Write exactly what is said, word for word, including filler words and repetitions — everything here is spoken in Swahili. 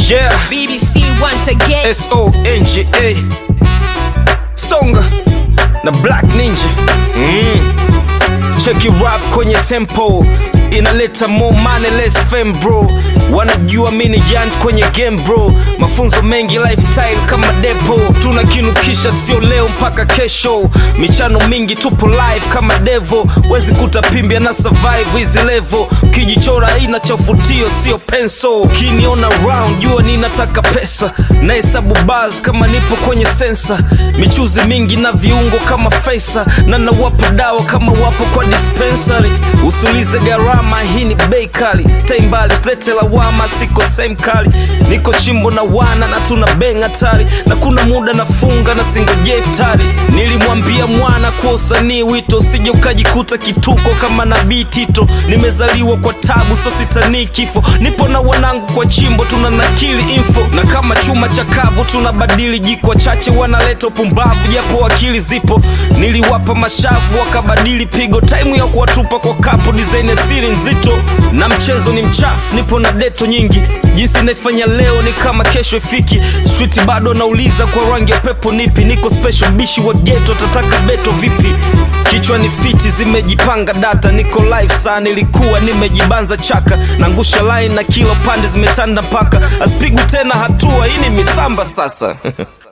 Yeah, B B C once again. S O N G A Songa na Black Ninja. mm. Cheki rap kwenye tempo inaleta more money less fame bro. Wanajua mini giant kwenye game bro. Mafunzo mengi lifestyle kama depo. Tunakinukisha sio leo mpaka kesho. Michano mingi tupo live kama devo. Wezi kutapimbia na survive hizi level. Kijichora ina chafutio sio pencil. Kiniona round jua ninataka pesa. Na hesabu bars kama nipo kwenye sensa. Michuzi mingi na viungo kama facer. Na nawapa dawa kama wapo kwa dispensary. Usulize garama hii ni bei kali. Stay mbali usilete lawama siko same kali. Niko chimbo na wana na tuna bang hatari. Na kuna muda nafunga na singoje iftari. Nilimwambia mwana kwa usanii wito. Sije ukajikuta kituko kama nabii Tito. Nimezaliwa kwa tabu so sitanii kifo. Nipo na wanangu kwa chimbo tunanakili info. Na kama chuma chakavu tunabadili jiko. Chache wanaleta upumbavu japo akili zipo. Niliwapa mashavu wakabadili pigo. Time ya kuwatupa kwa kapu design ya siri nzito. Na mchezo ni mchafu nipo na deto nyingi. Jinsi naifanya leo ni kama kesho ifiki. Street bado nauliza kwa rangi ya pepo nipi. Niko special bishi wa ghetto tataka beto vipi. Kichwa ni fiti zimejipanga data. Niko live sana nilikuwa nimejibanza chaka. Nangusha line na kila pande zimetanda paka. Asipigwi tena hatua hii ni misamba sasa.